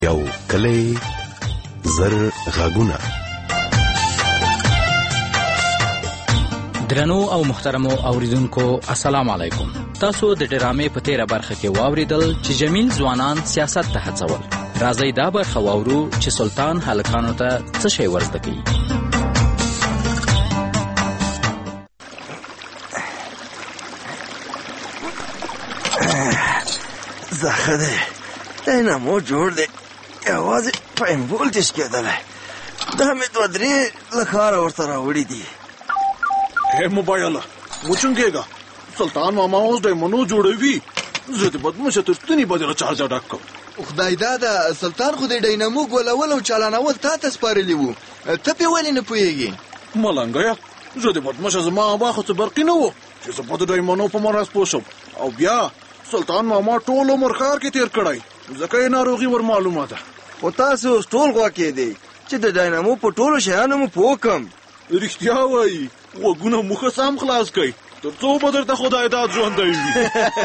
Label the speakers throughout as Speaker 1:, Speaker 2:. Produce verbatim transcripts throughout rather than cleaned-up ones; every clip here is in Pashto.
Speaker 1: یو کلی زر غږونه.
Speaker 2: درنو او محترمو اوریدونکو السلام علیکم. تاسو د ډرامې په تیره برخه کې واوریدل چې جمیل ځوانان سیاست ته هڅول. راځئ دا برخه واورو چې سلطان هلکانو ته څه شی ورزده کوي.
Speaker 3: زخه دی دینامو جوړ دی، یوازې پاین ولټیج کېدلی. دا مې دوه درې له ښاره ورته راوړي دي.
Speaker 4: هی موبایله موچونګېږه، سلطان ماما اوس ډایمنو جوړوي. زه د بدمشه تر ستوني به دغه چارجر ډک کړم.
Speaker 5: خدای داده سلطان خو د ډاینامو ګولول او چالانول تا ته سپارلي وو، ته پې ولې نه پوهېږې؟
Speaker 4: ملنګیه زه د بدمشه زما ابا خو څه برقي نه وو چې زه به د ډایمنو په مرض پوه شم. او بیا سلطان ماما ټول عمر ښار کې تېر کړی، ځکه یې ناروغي ور معلومه ده.
Speaker 3: خو تاسې اوس ټول غواکې دی چې د ډاینامو په ټولو شیانو مو پوه کړم.
Speaker 4: رښتیا وایي، غوږونه مو ښه سم خلاص کړئ تر څو به درته خدای داد ژوندی وي.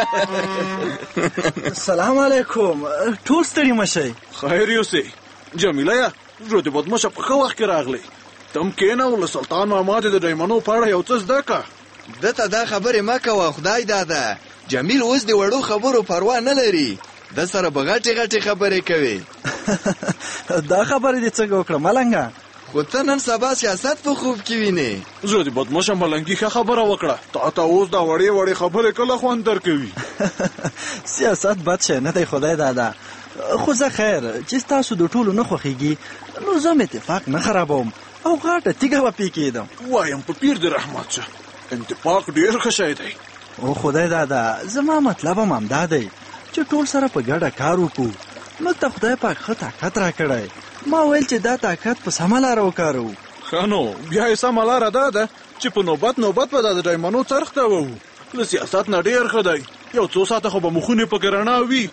Speaker 3: سلام علیکم، ټول ستړي مه شئ.
Speaker 4: خیر یوسې. جمیله زه د بدمشه په ښه وخت کې راغلی. ته هم کښېنه او له سلطان ماما دې د ډایمنو په اړه یو څه زده کړه.
Speaker 5: ده ته دا خبرې مه کوه، خدای داده جمیل اوس د وړو خبرو پروا نه لري، ده سره به غټې غټې خبرې کوي.
Speaker 3: دا خبرې دې څنګه وکړه ملنګه؟
Speaker 5: خو ته نن سبا سیاست په خوب کې وینې.
Speaker 4: زه د بدمشه ملنګي ښه خبره وکړه. تا ته اوس دا وړې وړې خبرې کله خوند درکوي؟
Speaker 3: سیاست بد شی نه دی خدای داده، خو زه خیر چې ستاسو د ټولو نه خوښېږي نو زه م اتفاق نه خرابوم او غاټه تیږه به پې کېدم.
Speaker 4: وایم په پیر د رحمت شه، اتفاق ډېر ښه شی دی.
Speaker 3: او خدای داده زما مطلب هم همدا دی چې ټول سره په ګډه کار وکړو. موږ ته خدای پاک ښه طاقت راکړی، ما ویل چې دا طاقت په سمه لاره وکاروو.
Speaker 4: ښه نو بیا یې سمه لاره دا ده چې په نوبت نوبت به دا د ډایمنو څرخ ته ووو. له سیاست نه ډېر ښه دی، یو څو ساعته خو به مخونې پکې رڼا وي.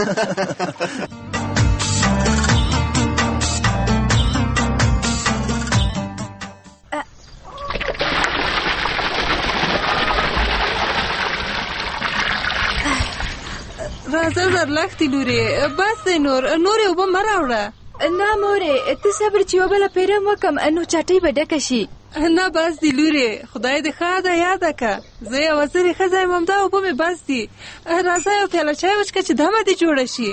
Speaker 6: راځه زرلښتې لورې، بس دی نور نورې اوبه مه راوړه.
Speaker 7: نه مورې ته صبر چې یوه بله پیرم وکم نو چټۍ به ډکه شي.
Speaker 6: نه بس دی لورې، خدای دې ښه ده یاده که. زه یوه زرې ښځه یم، همدا اوبه مې بس دي. راځه یو پیاله چای وچکه چې دمه دې جوړه شي.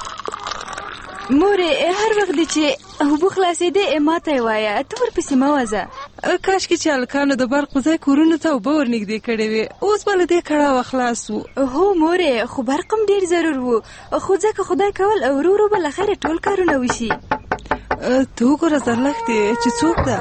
Speaker 7: مورې هر وخت دی چې اوبه خلاصېدې ما ته یې وایه، ته ورپسې مه وځه.
Speaker 6: کاشکې چې هلکانو د برق په ځای کورونو ته اوبه ورنږدې کړې وې، اوس به له دې کړاوه خلاص وو.
Speaker 7: هو مورې، خو برق هم ډېر ضرور وو، خو ځکه خدای کول ورو ورو به له خیره ټول کارونه وشي.
Speaker 6: ته وګوره زرلښتې چې څوک ده.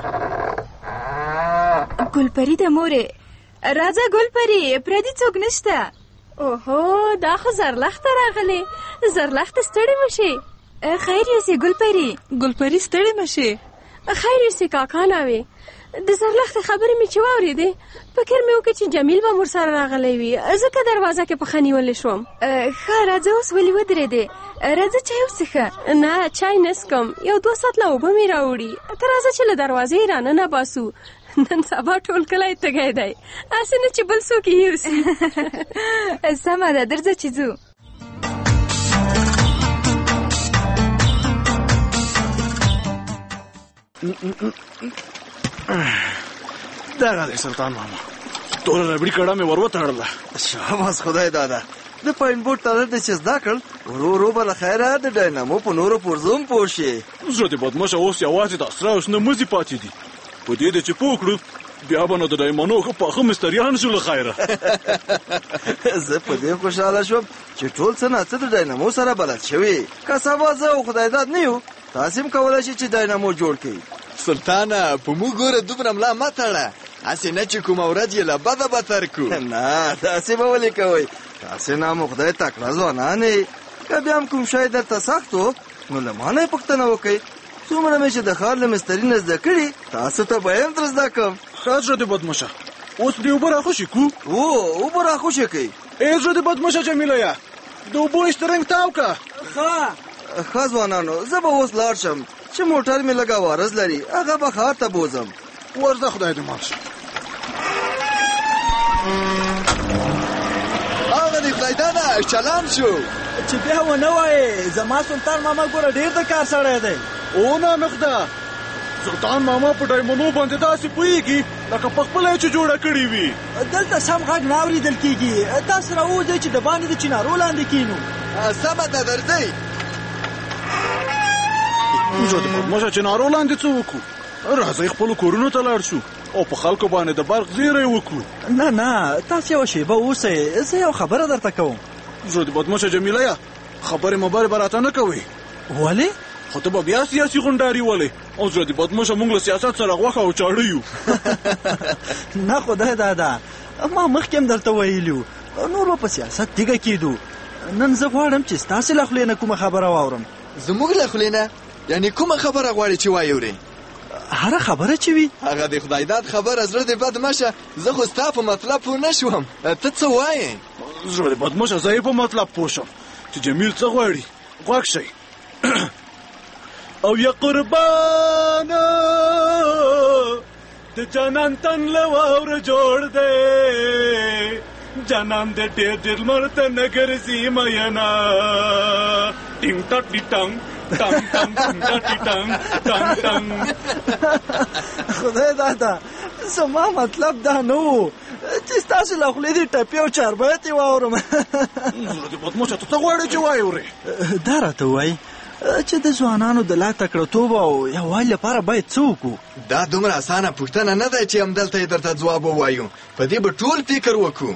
Speaker 7: ګلپري ده مورې. راځه ګلپري، پردي څوک نشته.
Speaker 8: اوهو دا خو زرلښته راغلې. زرلښته ستړې مه شې.
Speaker 7: خیر یوسې ګلپري.
Speaker 6: ګلپري ستړې مه شې.
Speaker 8: خیر یوسې کاکا ناوې، د زرلښتې خبرې مې چې واورېدې فکر مې وکړ چې جمیل به ورسره راغلی وي، ځکه دروازه کې پښه نیولې شوم.
Speaker 7: ښه راځه اوس ولې ودرېدې؟ راځه چای وڅښه.
Speaker 8: نه چای نه څښم، یو دوه ساعته اوبه مې راوړي. ته راځه چې له دروازې یې راننه باسو. نن سبا ټول کلی تږی دی، هسې نه چې بل څوک یې یوسي.
Speaker 7: سمه ده درځه چې ځو.
Speaker 4: دغه دی سلطان ماما، ټوله ربړي کړه مې ور وتړله.
Speaker 3: شاباس خدای داده، د پاین بورډ تړل دې چې زده کړل، ورو ورو به له خیره د ډاینامو په نورو پرزو هم پوه شې.
Speaker 4: زه د بدمشه اوس یوازې د سره او شنه مزي پاتې دي، په دې ده چې پوه کړو بیا به نو د ډایمنو ښه پاخه مستریان شو له خیره.
Speaker 3: زه په دې خوشحاله شوم چې ټول څه ناڅه د ډاینامو سره بلد شوي. که سبا زه او خدای داد نه یو، تاسې هم کولی شئ چې ډاینامو جوړ کړئ.
Speaker 5: سلطانه په موږ ګوره دومره ملا مه تړه، هسې نه چې کومه ورځ یې له بده بدتر کړو.
Speaker 3: نه داسې به ولې کوئ؟ تاسې نه مو خدای تکړه ځوانان یې، که بیا هم کوم شی درته سخت و نو له ما نه یې پوښتنه وکئ. څومره مې چې د ښار له مستري نه زده کړي تاسو ته به یې هم در زده کړم.
Speaker 4: ښه زړه د بدمشه، اوس دې اوبه راخوشي کړو.
Speaker 3: او اوبه راخوشي کړئ.
Speaker 4: ای زړه د بدمشه جمیله یا د اوبو اشترنګ تاو که.
Speaker 3: ښه ښه ځوانانو، زه به اوس لاړ شم چې موټر مې لږ عوارض لري، هغه به ښار ته بوځم.
Speaker 4: ورځه خدای دې مال شه.
Speaker 5: هغه دې خدای داده چالان شو.
Speaker 9: چې بیا ونه وایې زما سلطان ماما ګوره ډېر د کار سړی دی.
Speaker 4: او نامخده سلطان ماما په ډایمونو باندې داسې پوهېږي لکه په خپله چې جوړه کړې وي.
Speaker 9: دلته سم غږ نه اورېدل کېږي. تاسو راوځئ چې د باندې د چنارو لاندې کښېنو.
Speaker 5: سمه ده درځئ.
Speaker 4: ژوندي بدماشه چنارو لاندې څه وکړو؟ راځئ خپلو کورونو ته لاړ شو او په خلکو باندې د برق زیری وکړو.
Speaker 9: نه نه تاسو یوه شېبه اوسئ، زه یو خبره درته کوم.
Speaker 4: ژوندي بدماشه جمیله یا خبرې مبرې به راته نه کوئ.
Speaker 9: ولې؟
Speaker 4: خو ته به بیا سیاسي غونډاري ولې او ژوندي بدماشه موږ له سیاست سره غوښه او چاړه یو.
Speaker 9: نه خدای دادا، ما مخکې هم درته ویلي وو نور به په سیاست تیږه کېدو. نن زه غواړم چې ستاسې له خولې نه کومه خبره واورم.
Speaker 5: زموږ له خولې نه؟ یعنې کومه خبره غواړې چې وایورې؟
Speaker 9: هره خبره چې وي.
Speaker 5: هغه د خدای داد خبره زړه دې بد مشه. زه خو ستا په مطلب پوه نه شوم. ته څه وایې؟
Speaker 4: زړه دې بد مشه، زه یې په مطلب پوه شم چې جمیل څه غواړي. غوږ شئ. او یا قربانه د جانان تن له واوره جوړ دی، جانان دې ډېر ډېر لمر ته نه ګرځي مینا. ټینګ ټټ ټي ټنګ ټنګ ټنګ ټنګ ټټ ټي ټنګ ټنګ ټنګ.
Speaker 9: خدای دادا زما مطلب دا نه و چې ستاسو له خولې دې ټپې او چاربیتې واورم.
Speaker 4: زړه دې بدماشه ته څه غواړې چې وایورې؟
Speaker 9: دا راته ووایي چې د ځوانانو د لا تکړهتوب او یووالي لپاره باید څه وکړو؟
Speaker 5: دا دومره اسانه پوښتنه نه ده چې همدلته یې درته ځواب ووایو. په دې به ټول فکر وکړو.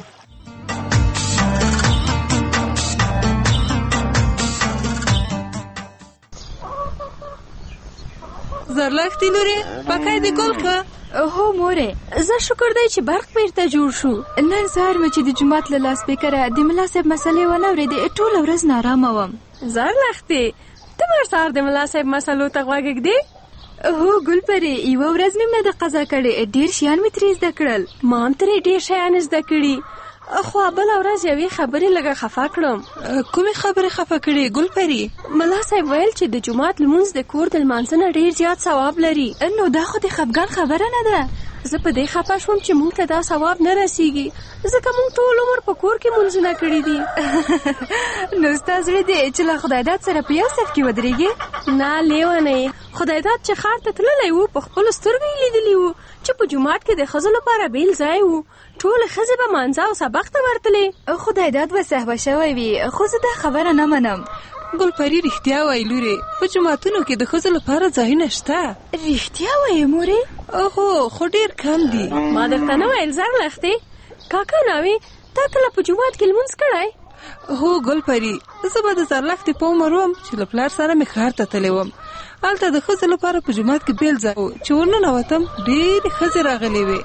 Speaker 6: زرلښتې لورې پکۍ دې ګل کړه؟
Speaker 7: هو مورې، زه شکر دی چې برق بیرته جوړ شو. نن سهار مې چې د جومات له لاسپیکره د ملا صاحب مسلې ونه اورېدې ټوله ورځ نارامه وم.
Speaker 8: زرلښتې ته هر سهار د ملا صاحب مسلو ته غوږ ږدې؟
Speaker 7: هو ګلپرې، یوه ورځ مې نه ده قضا کړې، ډېر شیان مې ترې زده کړل.
Speaker 8: ما هم ترې ډېر شیان زده کړي، خو بله ورځ یوې خبرې لږه خفه کړم.
Speaker 6: کومې خبرې خفه کړې ګلپرې؟
Speaker 8: ملا صاحب ویل چې د جومات لمونځ د کور د لمانځه نه ډېر زیات ثواب لري.
Speaker 7: نو دا خو د خفګان خبره نه ده.
Speaker 8: زه په دې خفه شوم چې موږ ته دا ثواب نه رسیږي، ځکه موږ ټول عمر په کور کې مونځونه کړي دي.
Speaker 7: نو ستا زړه دی چې له خدای داد سره په یو صف کې ودرېږې؟
Speaker 8: نه لیونۍ، خدای داد چې ښار ته تللی و په خپلو سترګو یې لیدلي وو چې په جومات کې د ښځو لپاره بیل ځای و. ټولې ښځې به مانځه او سبق ته ورتلې.
Speaker 7: خدای داد به صحبه شوی وي، خو زه دا خبره نه منم.
Speaker 6: ګلپري رښتیا وایي لورې، په جوماتونو کې د ښځو لپاره ځایونه شته.
Speaker 7: رښتیا وایې مورې؟
Speaker 6: هو خو ډېر کم دي.
Speaker 8: ما درته نه ویل زرلښتې؟ کاکا ناوې تا کله په جومات کې لمونځ کړی؟
Speaker 6: هو ګلپري، زه به د زرلښتې په عمر وم چې له پلار سره مې ښار ته تللی وم. هلته د ښځو لپاره په جومات کې بیل ځای و چې ورننوتم ډېرې ښځې راغلې وې.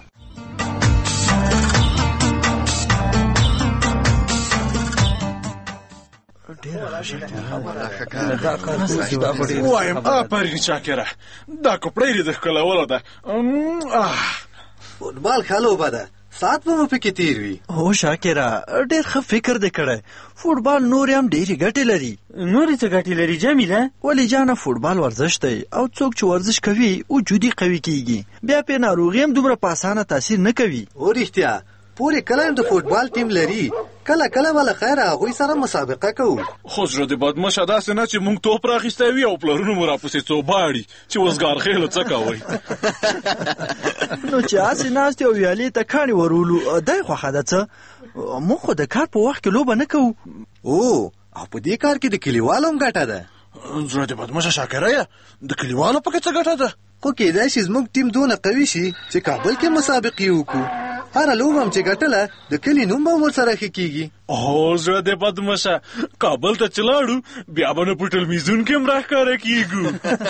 Speaker 4: وایم آفرین شاکره، دا کپړۍ دې د ښکلولو ده.
Speaker 3: فوټبال ښه لوبه ده، ساعت به مو پکې تیر وي.
Speaker 9: هو شاکره ډېر ښه فکر دې کړی. فوټبال نورې هم ډېرې ګټې لري.
Speaker 10: نورې څه ګټې لري جمیله؟
Speaker 9: ولې جانه فوټبال ورزش دی او څوک چې ورزش کوي وجودي قوي کیږي، بیا پې ناروغي هم دومره په اسانه تاثیر نه کوي.
Speaker 3: او رښتیا پورې کله هم د فوټبال ټیم لري، کله کله به له خیره هغوی سره مسابقه کوو.
Speaker 4: خو زړه دې بدمشه داسې نه چې موږ توپ راخیستی وي او پلرونو مو راپسې څوباړي چې وزګار خېلو څه کوئ.
Speaker 9: نو چې هسې ناستې او ویالې ته کاڼې ورولو دی خوښه ده څه؟ موږ خو د کار په وخت کې لوبه نه کوو.
Speaker 3: او او په دې کار کې د کلیوالو هم ګټه ده.
Speaker 4: زړه دې بدمشه شاکره، د کلیوالو پکې څه ګټه ده؟
Speaker 3: خو کېدای شي زموږ ټیم دونه قوي شي چې کابل کې مسابقې وکړو. هره لوبه هم چې ګټله د کلي نوم به ورسره ښه کېږي.
Speaker 4: او زړه دې بدمشه، کابل ته چې لاړو بیا به نه په ټلویزیون کې هم راښکاره کېږو.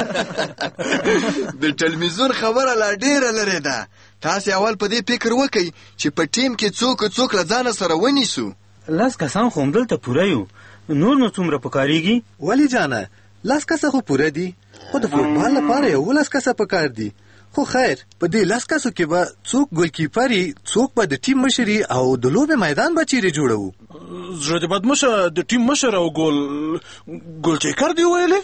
Speaker 5: د ټلویزیون خبره لا ډېره لرې ده. تاسې اول په دې فکر وکئ چې په ټیم کې څوک څوک له ځانه سره ونیسو.
Speaker 10: لس کسان خو همدلته پوره یو، نور نو څومره پکارېږي؟
Speaker 3: ولې جانه لس کسه خو پوره دي، خو د فوټبال لپاره یولس کسه پکار دي.
Speaker 11: خو خیر په دې لس کسو کې به څوک ګولکیپري، څوک به د ټیم مشري او د لوبې میدان به چیرې جوړوو؟
Speaker 4: زړه دې بدمشه د ټیم مشر او ګول ګولچیکر دی ویلې؟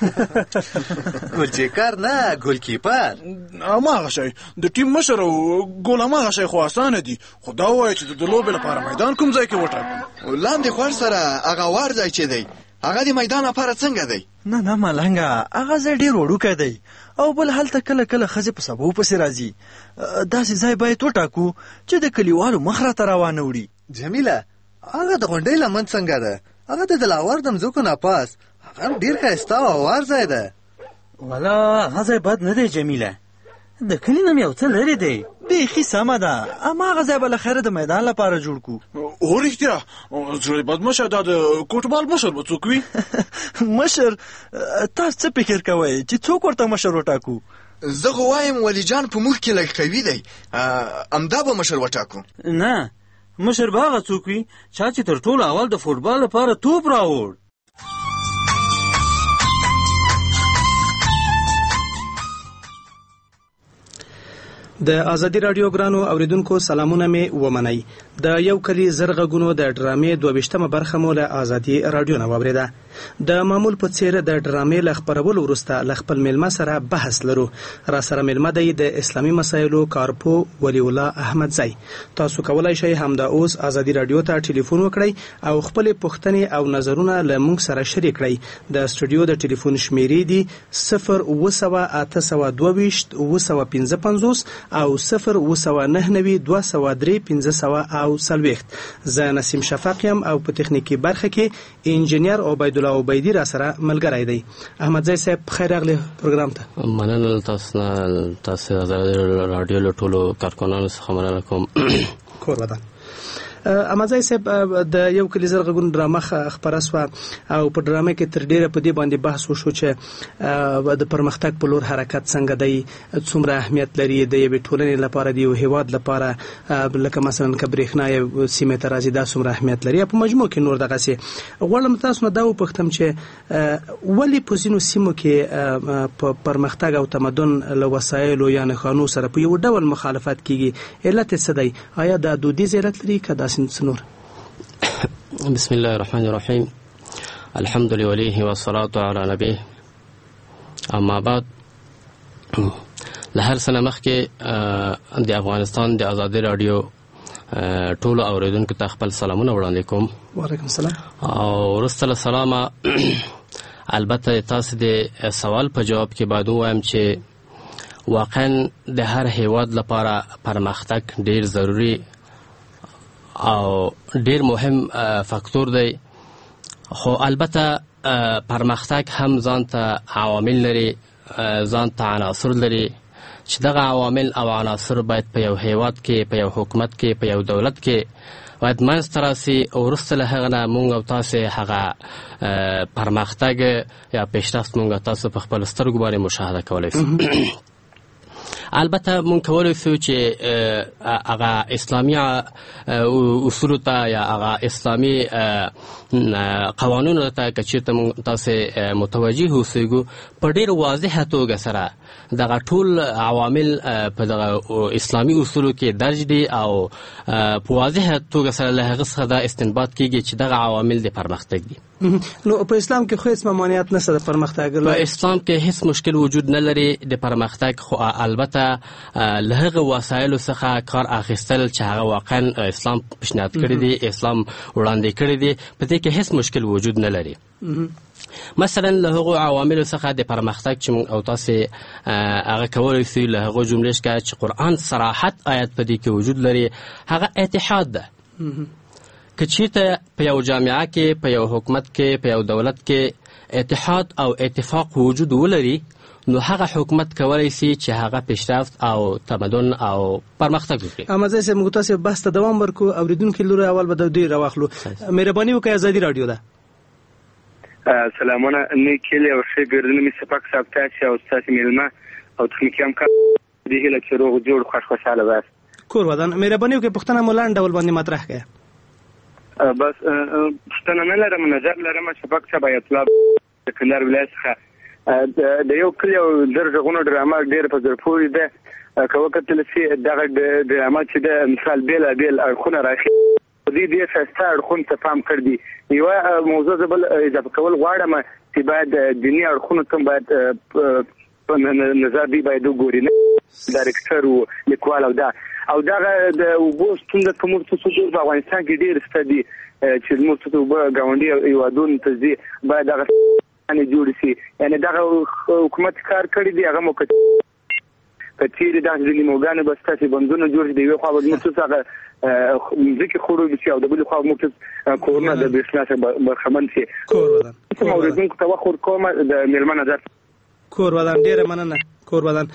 Speaker 11: ګولچیکر نه، ګولکیپر.
Speaker 4: هماغه شی د ټیم مشر او ګول هماغه شی خو اسانه دي، خو دا وایي چې د لوبې لپاره میدان کوم ځای کې وټاکو.
Speaker 5: لاندې خوړ سره هغه وار ځای چې دی هغه د میدان لپاره څنګه دی؟
Speaker 9: نه نه ملنګه، هغه ځای ډېر وړوکی دی او بل هلته کله کله ښځې په سبو پسې راځي. داسې ځای باید وټاکو چې د کلیوالو مخ راته راوانه وړي.
Speaker 11: جمیله، هغه د غونډۍ لمن څنګه ده؟ هغه د دلاور د مځکو نه پاس هغه ډېر ښایسته او هوار ځای ده.
Speaker 10: والا هغه ځای بد نه دی جمیله، د کلي نه مې یو څه لرې دی.
Speaker 9: بیخي سمه ده، هماغه ځای به له خیره د میدان لپاره جوړ کړو.
Speaker 4: هو رښتیا، زړه بدمشه دا د فوټبال مشر به څوک وي؟
Speaker 9: مشر؟ تاسو څه فکر کوئ چې څوک ورته مشر وټاکو؟
Speaker 5: زه خو وایم ولی جان په موږ کې لږ قوي دی، همدا به مشر وټاکو.
Speaker 10: نه، مشر به هغه څوک وي چا چې تر ټولو اول د فوټبال لپاره توپ راوړ.
Speaker 12: د ازادي رادیو ګرانو اوریدونکو سلامونه مې ومنئ. د یو کلی زرغونو د ډرامې دوه ویشتمه برخه مو له ازادي رادیو نه واوریده. د معمول په څیر د ډرامې له خپرولو وروسته له خپل میلمه سره بحث لرو. را سره میلمه دی د اسلامي مسایلو کارپو ولی الله احمدزی. تاسو کولای شئ همدا اوس ازادي رادیو ته ټلیفون وکړئ او خپل پوښتنې او نظرونه له موږ سره شریک کړئ. د سټوډیو د ټلیفون شمیرې دي صفر اوه سوه اته سوه دوه ویشت اوه سوه پنځه پنځوس او صفر اوه سوه نهه نوي دوه سوه درې پنځه سوه او څلوېښت. زه نسیم شفق یم او په تخنیکي برخه کې انجینیر عبیدالله عبیدي را سره ملګری دی. احمدزی صاحب خیر راغلی پروګرام ته.
Speaker 13: مننه تاسو نه، تاسو رادیو له ټولو کارکونانو څخه مننه کوم.
Speaker 12: کور ودان. احمدزی صاحب د یو کلی زرغون ډرامه خپره سوه او په ډرامه کې تر ډیره په دې باندې بحث وشو چې د پرمختګ په لور حرکت څنګه دی، څومره اهمیت لري د یوې ټولنې لپاره، د یو هیواد لپاره، لکه مثلا که برېښنا یو سیمې ته راځي دا څومره اهمیت لري. په مجموع کې نور دغسې غواړم تاسو نه دا وپوښتم چې ولې په ځینو سیمو کې په پرمختګ او تمدن له وسایلو یا نښانو سره په یو ډول مخالفت کیږي؟ علت یې څه دی؟ آیا دا دودیز علت لري که دا سنور؟
Speaker 13: بسم الله الرحمن الرحیم، الحمد لله والصلاة على نبیه، اما بعد. له هر څه نه مخکې د افغانستان د ازادي رادیو ټولو اوریدونکو ته خپل سلامونه وړاندې کوم.
Speaker 12: وعلیکم السلام.
Speaker 13: او وروسته له سلامه البته تاسو د سوال په جواب کې باید ووایم چې واقعا د هر هیواد لپاره پرمختګ ډیر ضروری او ډیر مهم فاکتور دی، خو البته پرمختګ هم ځان ته عوامل لري، ځان ته عناصر لري چې دغه عوامل او عناصر باید په یو هیواد کې، په یو حکومت کې، په یو دولت کې باید منځته راسي. وروسته له هغه نه موږ او تاسو هغه پرمختګ یا پیشرفت موږ تاسو په خپل سترګو باندې مشاهده کولی شو. البته مونږ کولی شو چې هغه اسلامي اصولو ته یا هغه اسلامي قوانونو ته که چېرته مونږ تاسې متوجه اوسېږو په ډېر واضحه توګه سره دغه ټول عوامل په دغه اسلامي اصولو کې درج دي او په واضحه توګه سره له هغه څخه دا استنباط کېږي چې دغه عوامل د پرمختګ دي.
Speaker 12: نو په اسلام کې خو هیڅ ممانعت نشته د پرمختګ؟
Speaker 13: په اسلام کې هیڅ مشکل وجود نه لري د پرمختګ، خو البته له هغه وسایلو څخه کار اخیستل چې هغه واقعا اسلام پیشنهاد کړی دی، اسلام وړاندې کړی دی، په دې کې هیڅ مشکل وجود نه لري. مثلا له هغو عواملو څخه د پرمختګ چې موږ او تاسې هغه کولی شو له هغو جملې څخه چې قرآن صراحت آیت په دې کې وجود لري، هغه اتحاد ده. که چېرته په یو جامعه کې، په یو حکومت کې، په یو دولت کې اتحاد او اتفاق وجود ولري، نو هغه حکومت کولی شي چې هغه پیشرفت او تمدن او پرمختګ وکړي.
Speaker 12: احمدزی صاحب موږ تاسې بحث ته دوام ورکړو. اورېدونکي لوري اول به د دوی راواخلو. مهرباني وکړئ، ازادي راډیو ده.
Speaker 14: سلامونه. نیکیل او ښه ګردونه مې سپک صاحب تاسې او ستاسې میلمه او تخنیکي همکار دې هیله چې روغ جوړ خوښ خوشحاله باست.
Speaker 12: کور ودان. مهرباني وکړئ پوښتنه مو لنډ ډول باندې مطرح کړئ.
Speaker 14: بس پوښتنه نه لرم، نظر لرم. سپک صاحب ایت الله د کندهار ولایت څخه د یو کلی او درغونو ډرامه ډېر په زړه پورې ده که وکتل شي دغه ډرامه چې د مثال بیل بیل اړخونه راخي دې دې ښایسته اړخونو ته پام کړی دی یوه موضوع زه بل اضافه کول غواړم چې باید دیني اړخونو ته باید په نظر دی باید وګوري نه ډایرکټر و لیکوال او دا او دغه د اوبو ستونزه که موږ څه په افغانستان کې ډېر شته دي چې زموږ څه اوبه ګاونډي هېوادونو ته ځي باید دغه جوړ شي یعنې دغه حکومت کار کړی دی هغه مو که چېرې داسې ځینې موګانې به ستاسې بندونه جوړ شي د یوې خوا به زموږ څه هغه مځکې خړوبې شي او د بلې خوا به موږ کورونه د برېښنا څخه برخمن شي کوم اورېدونکو ته وخت ورکوم د مېلمه نظر
Speaker 12: کور ودان ډېره مننه کور ودان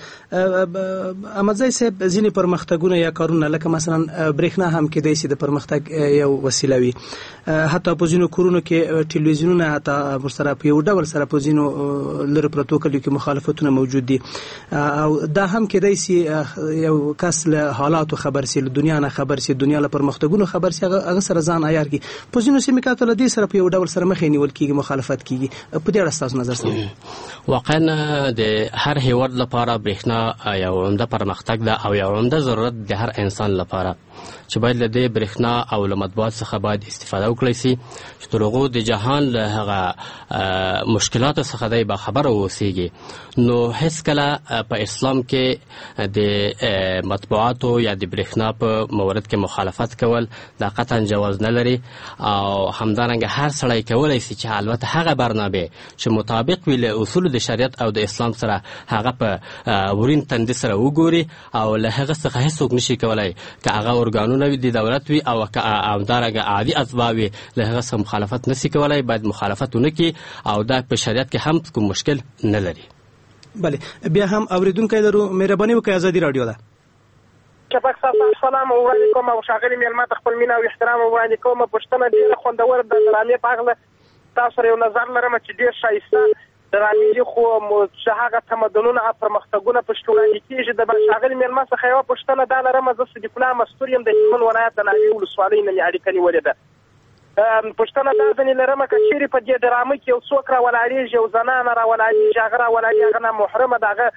Speaker 12: احمدزی صاحب ځینې پرمختګونه یا کارونه لکه مثلا برېښنا هم کېدای شي د پرمختګ یو وسیله وي حتی په ځینو کورونو کې ټلویزیونونه حتی ورسره په یو ډول سره په ځینو لرې پرتو کلیو کې مخالفتونه موجود دي او دا هم کېدای شي یو کس له حالاتو خبر شي له دنیا نه خبر شي دنیا له پرمختګونو خبر شي هغه سره ځان عیار کړي په ځینو سیمو کې له دې سره په یو ډول سره مخې نیول کېږي مخالفت کېږي په دې اړه ستاسو نظر څه
Speaker 13: واقعا د هر هیواد لپاره برېښنا یو عمده پرمختګ ده او یو عمده ضرورت د هر انسان لپاره چې باید له دې برېښنا او له مطبوعات څخه باید استفاده وکړی شي چې تر هغو د جهان له هغه مشکلاتو څخه دی باخبره واوسیږي نو هېڅکله په اسلام کې د مطبوعاتو یا د برېښنا په مورد کې مخالفت کول دا قطعا جواز نه لري او همدارنګه هر سړی کولی شي چې البته هغه برنامې چې مطابق وي له اصولو د شریعت او د اسلام سره هغه په ورین تندي سره وګوري او له هغه څخه هېڅوک نشي کولی که هغه ارګانونه وي د دولت وي او که همدارنګه عادي اسباب وي له هغه څخه مخالفت نشي کولی باید مخالفت ونه کړي او دا په شریعت کې هم کوم مشکل نه لري
Speaker 12: بله بیا هم اورېدونکی لرو مهرباني وکړئ ازادي راډیو ده
Speaker 15: شفاق صاحب سلام وړاندې کوم او ښاغلي مېلمه ته خپل مینه او احترام وړاندې کوم پوښتنه ډېره خوندوره د ډرامې په هکله تاسو سره یو نظر لرم چې ډېر ښایسته ډرامې دي خو چې هغه تمدنونه او پرمختګونه پکې وړاندې کېږي د ښاغلي مېلمه څخه یوه پوښتنه دا لرم زه صدیق الله مستور یم د هلمند ولایت د ناوې ولسوالۍ نه مې اړیکه نیولې ده پوښتنه دا ځینې لرم که چېرې په دې ډرامه کې یو څوک راولاړېږي یو زنانه راولاړېږي هغه راولاړېږي هغه نامحرمه د هغه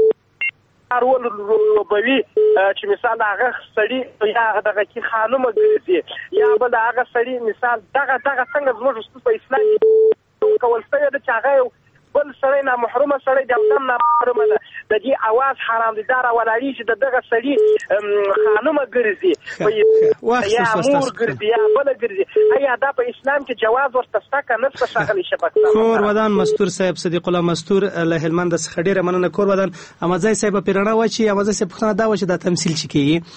Speaker 15: رول لوبوي چې مثال هغه سړي یا دغه کې خانومه ګرځي یا بل هغه سړي مثال دغه دغه څنګه زموږ په اسلام کې کول شوی ده چې هغه بل سړی نامحرمه سړی د هم نامحرمه ده د دې اواز حرام دي دا راولاړېږي د دغه سړي خانومه ګرځي یا مور ګرځي یا بله ګرځي ایا دا په اسلام کې جواز ورته شته که نه شته ښاغلي شفاق صاحب
Speaker 12: کور ودان مستور صاحب صدیق الله مستور له هلمند څخه ډېره مننه کور ودان احمدزی صاحب په رڼا واچي احمدزی صاحب پوښتنه دا وه چې دا تمثیل چې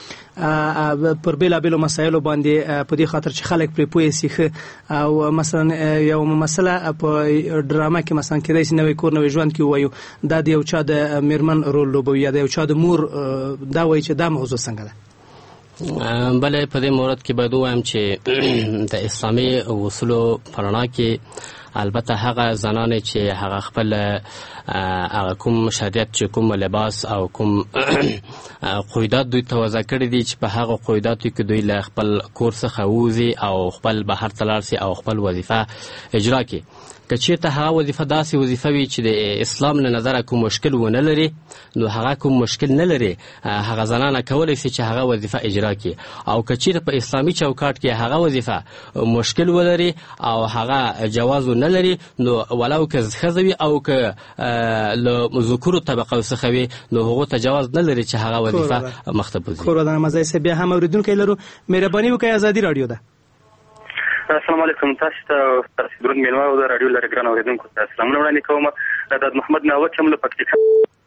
Speaker 12: کېږي پر بېلابېلو مسایلو باندې په دې خاطر چې خلک پرې پوه شي ښه او مثلا یو مسله په ډرامه کې مثلا کېدای شي نوی کور نوی ژوند کې ووایو دا د یو چا د میرمن رول لوبوي یا د یو چا د مور دا وایي چې دا موضوع څنګه ده
Speaker 13: بله په دې مورد کې باید ووایم چې د اسلامي اصولو په رڼا کې البته هغه زنانې چې هغه خپل هغه کوم شریعت چې کوم لباس او کوم قیودات دوی ته وضع کړي دي چې په هغه قیوداتو کې دوی له خپل کور څخه ووځي او خپل بهر ته لاړ شي او خپل وظیفه اجرا کړي که چېرته هغه وظیفه داسې وظیفه وي چې د اسلام له نظره کوم مشکل ونه لري نو هغه کوم مشکل نه لري هغه زنانه کولی شي چې هغه وظیفه اجرا کړي او که چېرته په اسلامي چوکاټ کې هغه وظیفه مشکل ولري او هغه جواز نه لري نو ولو که ښځه وي او که له ذکورو طبقو څخه وي نو هغو ته جواز نه لري چې هغه وظیفه مخته بوځي
Speaker 12: کور ودان احمدزی صاحب بیا هم اورېدونکی لرو مهرباني وکړئ ازادي راډیو ده
Speaker 14: السلام علیکم تاسو ته تاسو درود میلمه او د رادیو لري ګران اوریدونکو ته سلامونه وړاندې کوم د محمد ناوت هم له پکتیکا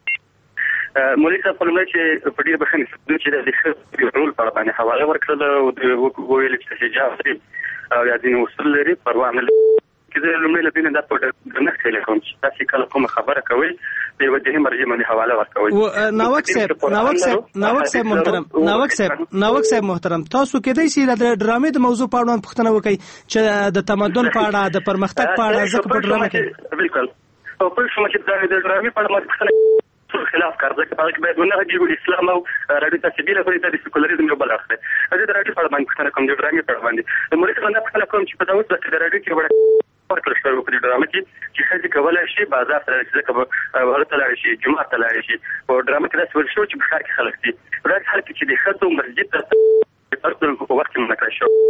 Speaker 14: مولوي صاحب په لومړی چې په ډېر بښنې چې د ښځو رول په اړه باندې حواله ورکړله او وویل چې حجاب لري او یا ځینې اصول لري پروا نه لري که زه لومړی له دې نه دا په ډنښت هیله کوم چې تاسې کله کومه خبره کوئ د یوه دیني مرجع باندې حواله ورکوئ
Speaker 12: ناوک صاحب ناوک صاحب ناوک صاحب محترم ناوک صاحب ناوک صاحب محترم تاسو کېدای شي د ډرامې د موضوع په اړه پوښتنه وکړئ چې د تمدن په اړه د پرمختګ په اړه ځکه په ډرامه کې
Speaker 14: بالکل او په شوم چې د ډرامې په اړه پوښتنه خلاف کار ځکه په هغه کې باید ونه غږېږو اسلام او رادیو تصویري لپاره د سیکولریزم یو بل اړخ دی زه د رادیو په اړه باندې پوښتنه کوم د ډرامې په اړه باندې د مولوي صاحب نه پوښتنه کوم چې په دا اوس وخت کې د رادیو کې ورکړل شوی و په دې ډرامه کې چې ښځې کولی شي بازار ته لاړ شي ځکه به غره ته لاړ شي جومات ته لاړ شي. په ډرامه کې داسې ویل شوي چې په ښار کې خلک دي په داسې حال کې چې د ښځو مسجد ته ورتلونکو په وخت کې منع کړی شوی.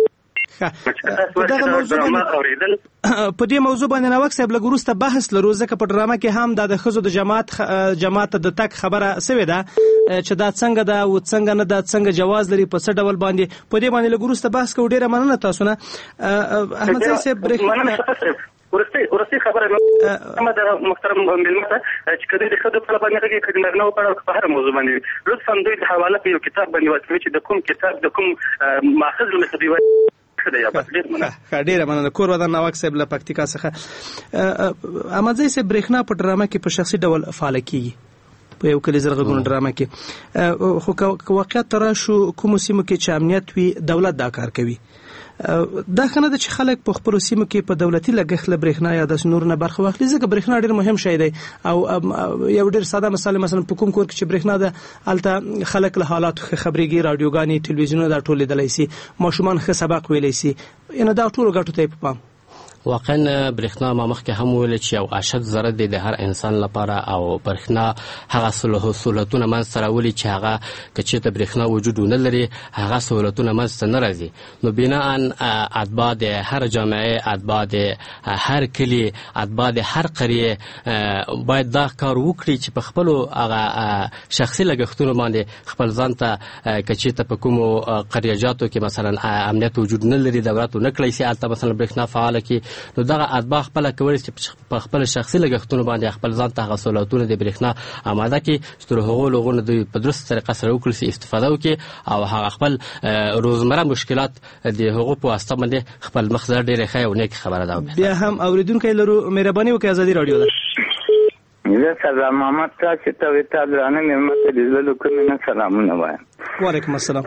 Speaker 12: په دې موضوع باندې نوک صاحب لږ وروسته بحث لرو ځکه په ډرامه کې هم دا د ښځو د جماعت جماعت د تګ خبره سوې ده چې دا څنګه ده او څنګه نه ده څنګه جواز لري په څه ډول باندې په دې باندې لږ وروسته بحث کوو. ډېره مننه تاسو نه احمدزی صاحب.
Speaker 14: ورستي ورستي خبره مې د محترم ملمته چې کله د ښځو په اړه باندې کې کله نارینه په اړه په هر موضوع باندې لطفا دوی د حواله په یو کتاب باندې واچوي چې د کوم کتاب د کوم ماخذ له مخې
Speaker 12: ډیره مننه. کور ودان نواک صاحب له پکتیکا څخه. احمدزی صاحب برېښنا په ډرامه کې په شخصي ډول فعاله کیږي په یو کلی زرغونو ډرامه کې، خو که واقعیت ته راشو کومو سیمو کې چې امنیت وي دولت دا کار کوي. دا ښه نه ده چې خلک په خپلو سیمو کې په دولتي لګښت له برېښنا یا داسې نور نه برخه واخلي ځکه برېښنا ډېر مهم شی دی. او یو ډېر ساده مثال مثلا په کوم کور کې چې برېښنا ده هلته خلک له حالاتو ښه خبرېږي، راډیوګانې ټلویزیونونه دا ټول لیدلی سي، ماشومان ښه سبق ویلی سي، یعنې دا ټولو ګټو ته یې په پام.
Speaker 13: واقعا برېښنا ما مخکې هم ویل چې یو اشد ضرر دی د هر انسان لپاره او برېښنا هغه سهولتونه منځته راولي چې هغه که چېرته برېښنا وجود ونه لري هغه سهولتونه منځته نه راځي. نو بناء اتباع د هر جامعې، اتباع د هر کلي، اتباع د هر قریې باید دا کار وکړي چې په خپلو هغه شخصي لګښتونو باندې خپل ځان ته که چېرته په کومو قریهجاتو کې مثلا امنیت وجود نه لري دولت ونه کړی سي هلته مثلا برېښنا فعاله کړي، نو دغه اتباع خپله کولی چې په خپل شخصي لګښتونو باندې خپل ځان ته هغه سهولتونه د برېښنا اماده کړي چې تر هغو لغو نه دوی په درسته طریقه سره وکړي سي استفاده وکړي او هغه خپل روزمره مشکلات د هغو په واسطه باندې خپل مخ ته ډېره ښه او نیکه خبره ده.
Speaker 12: بیا هم اورېدونکی لرو، مهرباني وکړئ ازادي راډیو ده.
Speaker 16: زه سلام محمد تاسو ته وې تا درانه مېلمه ته د زړه کومې نه سلامونه وایم.
Speaker 12: وعلیکم السلام.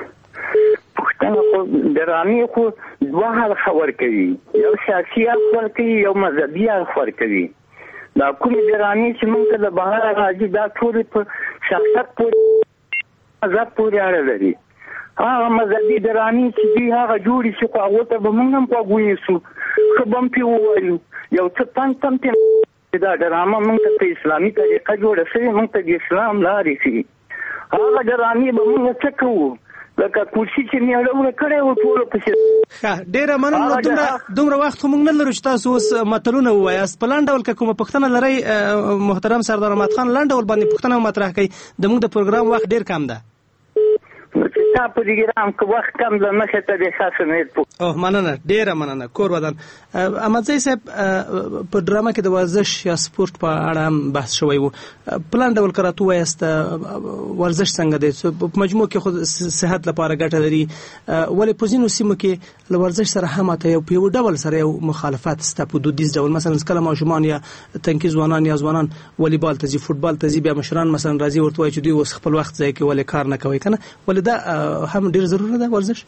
Speaker 16: خو ډرامې خو دوه اړخه ورکوي، یو سیاسي اړخ ورکوي یو مذهبي اړخ ورکوي. دا کومې ډرامې چې موږ ته د بهره راځي دا ټولې په شخصیت پورې مذهب پورې اړه لري. هغه مذهبي ډرامې چې دوی هغه جوړې شي خو هغو ته به موږ هم غوږ ونیسو، ښه به هم پرې ووایو، یو څه پند هم پرې دا ډرامه موږ ته په اسلامي طریقه جوړه شوې، موږ ته د اسلام لارې ښيي. هغه ډرامې به موږ څه کوو لکه کوشي چې میړونه کړی و ټولو پسې.
Speaker 12: ښه ډېره مننه. دومره دومره وخت خو موږ نه لرو چې تاسو اوس متلونه ووایاست. په لنډ ډول که کومه پوښتنه لرئ محترم سردار احمد خان لنډ ډول باندې پوښتنه مطرح کوي. د موږ د پروګرام وخت ډېر کم ده.
Speaker 16: تا پروګرام که وخت کم ده مخې ته د ښه سمېر.
Speaker 12: اوه مننه، ډېره مننه. کور ودان. احمدزی صاحب په ډرامه کې د ورزش یا سپورټ په اړه هم بحث شوی و. په لنډ ډول که راته ووایاست ورزش څنګه دی؟ په مجموع کې خو صحت لپاره ګټه لري، ولې په ځینو سیمو کې له ورزش سره هم اته یو په یو ډول سره یو مخالفت سته په دودیز ډول. مثلا کله ماشومان یا تنکي ځوانان یا ځوانان والیبال ته ځي، فوټبال ته ځي، بیا مشران مثلا راځي ورته وایي چې دوی اوس خپل وخت ضایع کوي ولې کار نه کوي که نه، ولې دا هم ډېر ضروري ده ورزش؟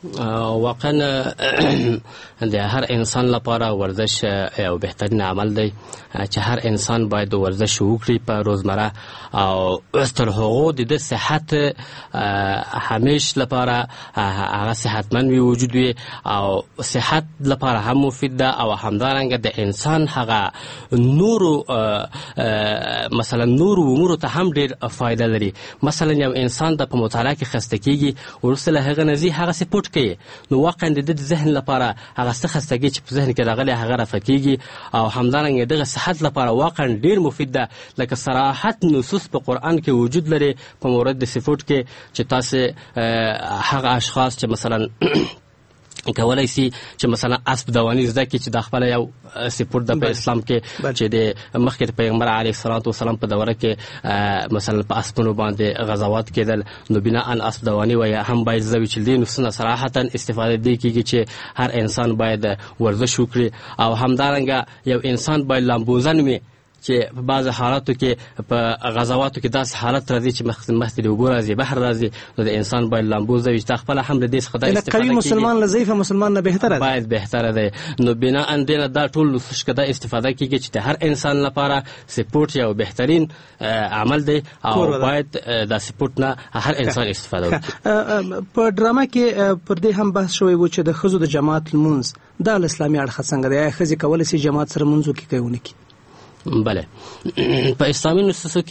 Speaker 13: واقعا د هر انسان لپاره ورزش یو بهترین عمل دی چې هر انسان باید ورزش وکړي په روزمره او تر هغو د ده صحت همیش لپاره هغه صحتمند وي، وجود وي او صحت لپاره هم مفید ده او همدارنګه د انسان هغه نورو مثلا نورو امورو ته هم ډېر فایده لري. مثلا یو انسان د په مطالعه کې خسته کېږي وروسته له هغه نه ځي هغه سپورټ کوي، نو واقعا د ده د ذهن لپاره هغه څه خستګي چې په ذهن کې راغلی هغه رفع کېږي او همدارنګه دغه صحت لپاره واقعا ډېر مفید ده. لکه صراحت نصوص په قرآن کې وجود لري په مورد د سپورټ کې چې تاسې هغه اشخاص چې مثلا کولای سي چې مثلا اسب دواني زده کړي چې د خپله یو سپورټ د په اسلام کې چې د مخکې د پیغمبر علیه الصلاة والسلام په دوره کې مثلا په اسبونو باندې غزوات کېدل، نو بناء اسب دواني وایي هم باید زده وي چې دې نصونه صراحتا استفاده دې کېږي چې هر انسان باید ورزش وکړي او همدارنګه یو انسان باید لامبوزن وي چې په بعض حالاتو کې په غزواتو کې داسې حالت راځي چې مخکې د اوبو راځي بحر راځي نو د انسان باید لامبوز وي چې خپله هم د دې څخه دا استفاده
Speaker 12: قوي مسلمان له ضعیف مسلمان نه بهتره ده
Speaker 13: باید بهتره ده نو بنا ان دینه دا ټول څه دا استفاده کیږي چې د هر انسان لپاره سپورت یو بهترین عمل دی او باید د سپورت نه هر انسان استفاده وکړي.
Speaker 12: په ډرامه کې پر دې هم بحث شوی و چې د ښځو د جماعت لمونځ دا له اسلامي اړخه څنګه دی؟ آیا ښځې کولی شي جماعت سره لمونځ وکړي که یې ونه کړي؟
Speaker 13: بله په اسلامي نصوصو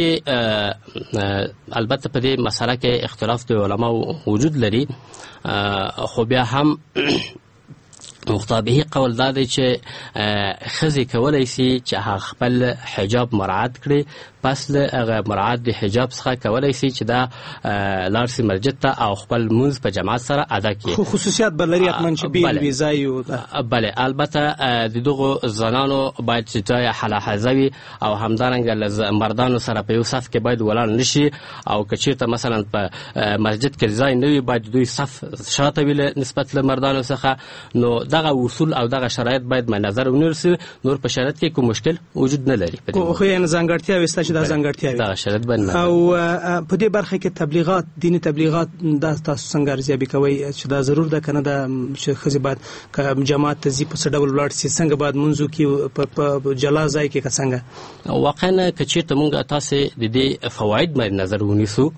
Speaker 13: کې البته په دې مسله کې اختلاف د علماو وجود لري خو بیا هم مختابه قول دا دی چې ښځې کولی شي چې هغه خپل حجاب مراعات کړي پس له هغه مراعات د حجاب څخه کولی شي چې دا لاړ شي مسجد ته او خپل لمونځ په جماعت سره ادا کړي.
Speaker 12: خو خصوصیات به لري حتما چې بیل وي ځای
Speaker 13: بله البته د دغو زنانو باید چې ځای حلاحظه وي او همدارنګه له مردانو سره په یو صف کې باید ولاړ نه شي او که چېرته مثلا په مسجد کې ځای نه وي باید دوی صف شاته وي نسبت له مردانو څخه. نو دغه اصول او دغه شرایط باید مد نظر ونیول شي. نور په شرایط کې کوم مشکل وجود نه لري.
Speaker 12: خو یعنې ځانګړتیاوې شته چې دا ځانګړتیاوې
Speaker 13: دغه شرایط باید
Speaker 12: او په دې برخه کې تبلیغات دیني تبلیغات دا تاسو څنګه ارزیابي کوئ چې دا ضرور ده که نه ده چې ښځې باید که جماعت ته ځي په څه ډول ولاړ شي څنګه باید لمونځ وکړي په جلا ځای کې که څنګه؟
Speaker 13: واقعا که چېرته موږ تاسې د دې فواید مد نظر ونیسو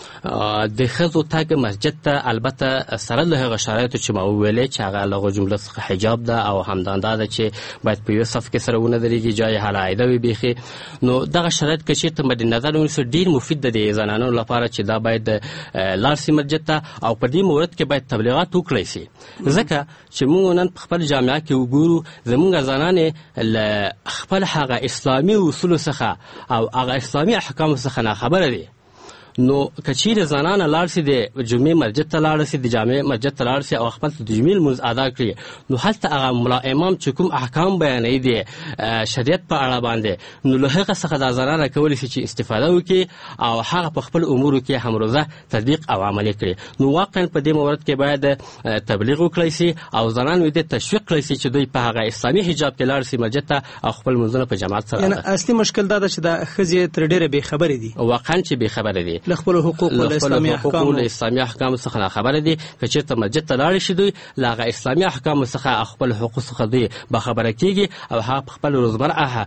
Speaker 13: د ښځو تګ مسجد ته البته سره له هغه شرایطو چې ما وویلې چې هغه له هغو جملو څخه حجاب ده او همداندا ده چې باید په یو صف کې سره ونه درېږي جای حلاعیده وي بیخي. نو دغه شرایط که چېرته مد نظر ونیسو ډېر مفید ده د زنانو لپاره چې دا باید لاړ شي مسجد ته او په دې مورد کې باید تبلیغات وکړی شي ځکه چې موږ نن په خپل جامعه کې وګورو زموږ زنانې له خپل هغه اسلامي اصولو څخه او هغه اسلامي احکامو څخه ناخبره دي. نو که چیرې زنانه لاړ شي د جمعې مسجد ته لاړ شي د جامع مسجد ته لاړ شي او خپل د جمعې لمونځ ادا کړي نو هلته هغه ملا امام چې کوم احکام بیانوي د شریعت په اړه باندې نو له هغه څخه دا زنانه کولی شي چې استفاده وکړي او هغه په خپل امورو کې همروزه تطبیق او عملي کړي. نو واقعا په دې مورد کې باید تبلیغ وکړی شي او زنان دې تشویق کړی شي چې دوی په هغه اسلامي حجاب کې لاړ شي مسجد ته او خپل لمونځونه په جماعت سره
Speaker 12: ادا کړي. اصلي مشکل دا ده چې دا ښځې تر ډېره بېخبرې دي
Speaker 13: واقعا چې بېخبره دي
Speaker 12: له خپل حقوق او اسلامي احکام
Speaker 13: له اسلامي احکام څخه خبره دي که چېرته مسجد ته لاړ شي دوی له هغه اسلامي احکام څخه خپل حقوق څخه دوی باخبره کېږي او هغه خپل روزمره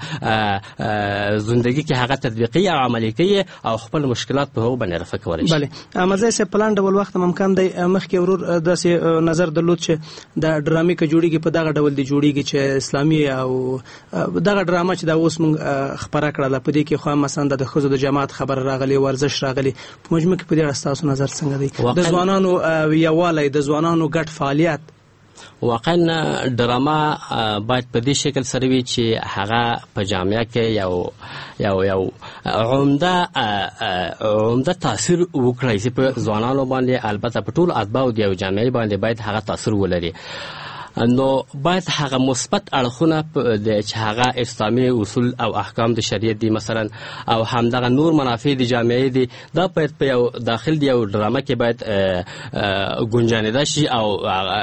Speaker 13: زندگی کې هغه تطبیقي او عملي کوي او خپل مشکلات په هغو باندې رفع کولی شي.
Speaker 12: بله مزه صاحب پلان ډول وخت ممکن دی مخکې ورور داسې نظر درلود چې د ډرامې که جوړېږي په دغه ډول دی جوړېږي چې اسلامي او دغه ډرامه چې دا اوس موږ خپره کړله په دې کې خو مثلا د ښځو د جماعت خبره راغلې ورزش راغلی په مجموع کې په دې اړه ستاسو نظر څنګه دی؟ د ځوانانو یووالی د ځوانانو ګډ فعالیت
Speaker 13: واقعا ډرامه باید په دې شکل سره وي چې هغه په جامعه کې یو یو یو عمده عمده تاثیر وکړي چې په ځوانانو باندې البته په ټول اتباعو د یو جامعې باندې باید هغه تاثیر ولري. نو باید هغه مثبت اړخونه چې هغه اسلامي اصول او احکام د شریعت دي مثلا او همدغه نور منافع د جامعې دي دا باید په یو داخل دی یو ډرامه کې باید ګنجانیده شي او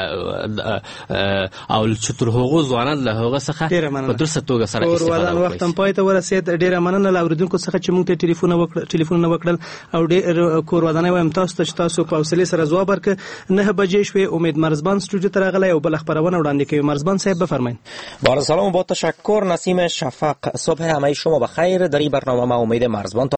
Speaker 13: او چې تر هغو ځوانان له هغه څخه په درسته توګه سره استفاده وکړي.
Speaker 12: وخت هم پای ته ورسېد. ډېره مننه له اورېدونکو څخه چې موږ ته ټلیفونونه وکړل ټلیفونونه وکړل او ډېر کور ودانۍ وایم تاسو ته چې تاسو په حوصلې سره ځواب ورکړ. نه بجې شوې امید مرزبان استودیو ته راغلی او بله خبرونه وړاندې کوي. مرزبان صاحب بفرمایید.
Speaker 17: با سلام و با تشکر. نسیم شفق. صبح همه شما بخیر. در این برنامه ما امید مرزبان